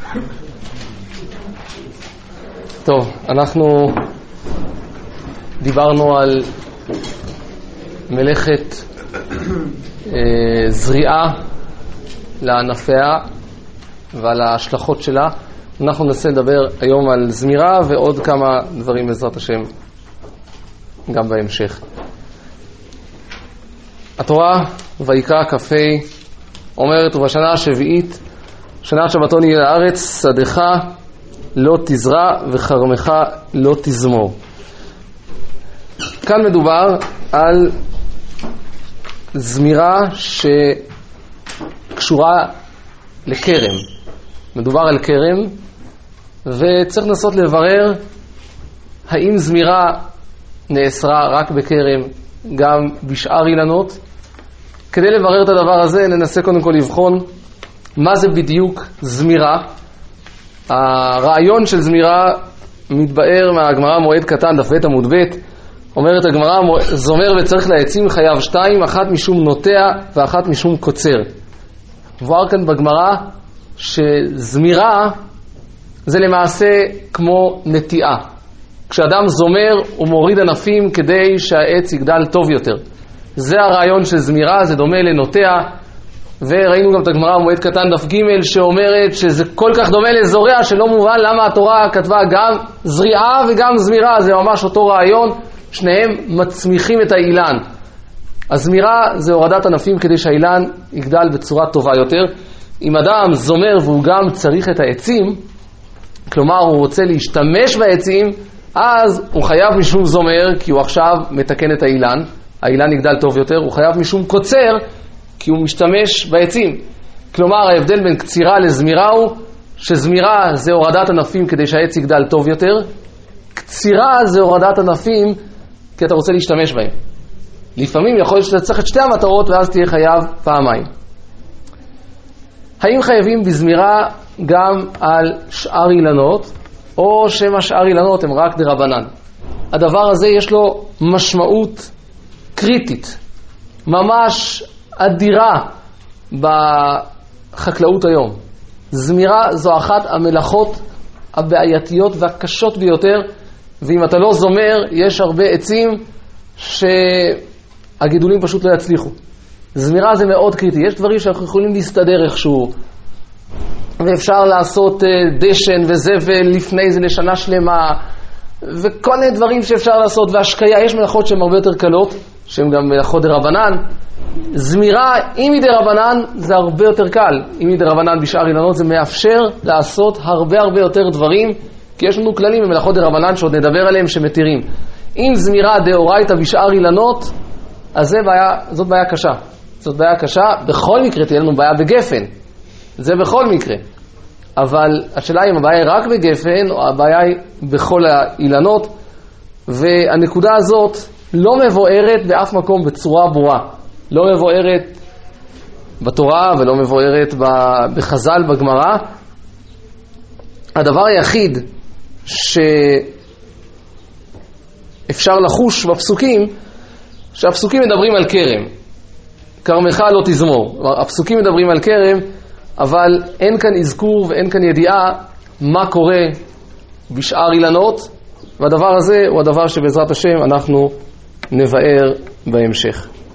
טוב, אנחנו דיברנו על מלאכת זריעה לענפיה ועל ההשלכות שלה. אנחנו ננסה לדבר היום על זמירה ועוד כמה דברים בעזרת השם גם בהמשך. התורה ויקרא כ"ה אומרת, ובשנה השביעית שנת שבתון יהיה לארץ, שדך לא תזרע וחרמך לא תזמור. כאן מדובר על זמירה שקשורה לקרם. מדובר על קרם, וצריך לנסות לברר האם זמירה נאסרה רק בקרם, גם בשאר אילנות. כדי לברר את הדבר הזה ננסה קודם כל לבחון מה זה בדיוק זמירה. הרעיון של זמירה מתבאר מהגמרא מועד קטן דף ב' עמוד ב'. אומרת הגמרא, זומר וצריך לעצים חייב שתיים, אחת משום נוטע ואחת משום קוצר. מבואר כאן בגמרא שזמירה זה למעשה כמו נטיעה. כשאדם זומר הוא מוריד ענפים כדי שהעץ יגדל טוב יותר. זה הרעיון של זמירה, זה דומה לנוטע. וראינו גם את הגמרא מועד קטן דף ג' שאומרת שזה כל כך דומה לזורע שלא מובן למה התורה כתבה גם זריעה וגם זמירה. זה ממש אותו רעיון, שניהם מצמיחים את האילן. הזמירה זה הורדת ענפים כדי שהאילן יגדל בצורה טובה יותר. אם אדם זומר והוא גם צריך את העצים, כלומר הוא רוצה להשתמש בעצים, אז הוא חייב משום זומר כי הוא עכשיו מתקן את האילן, האילן יגדל טוב יותר. הוא חייב משום קוצר כי הוא משתמש בעצים. כלומר ההבדל בין קצירה לזמירה הוא שזמירה זה הורדת ענפים כדי שהעץ יגדל טוב יותר, קצירה זה הורדת ענפים כי אתה רוצה להשתמש בהם. לפעמים יכול להיות שאתה צריך את שתי המטרות ואז תהיה חייב פעמיים. האם חייבים בזמירה גם על שאר אילנות, או שמה שאר אילנות הם רק דרבנן? הדבר הזה יש לו משמעות קריטית, ממש אדירה בחקלאות היום. זמירה זו אחת המלאכות הבעייתיות והקשות ביותר, ואם אתה לא זומר יש הרבה עצים שהגידולים פשוט לא יצליחו. זמירה זה מאוד קריטי. יש דברים שאנחנו יכולים להסתדר איכשהו, ואפשר לעשות דשן וזבל לפני זה לשנה שלמה, וכל מיני דברים שאפשר לעשות, והשקיה. יש מלאכות שהן הרבה יותר קלות, שהן גם מלאכות דרבנן. זמירה, אם היא דרבנן, זה הרבה יותר קל. אם היא דרבנן בשאר אילנות, זה מאפשר לעשות הרבה יותר דברים, כי יש לנו כללים במלאכות דרבנן שעוד נדבר עליהם שמתירים. אם זמירה דאורייתא בשאר אילנות, אז זאת בעיה קשה. זאת בעיה קשה. בכל מקרה תהיה לנו בעיה בגפן. זה בכל מקרה. אבל השאלה אם הבעיה היא רק בגפן, או הבעיה היא בכל האילנות, והנקודה הזאת לא מבוארת באף מקום בצורה ברורה. לא מבוארת בתורה ולא מבוארת בחז"ל, בגמרא. הדבר היחיד שאפשר לחוש בפסוקים, שהפסוקים מדברים על כרם. כרמך לא תזמור. הפסוקים מדברים על כרם, אבל אין כאן אזכור ואין כאן ידיעה מה קורה בשאר אילנות, והדבר הזה הוא הדבר שבעזרת השם אנחנו נבאר בהמשך.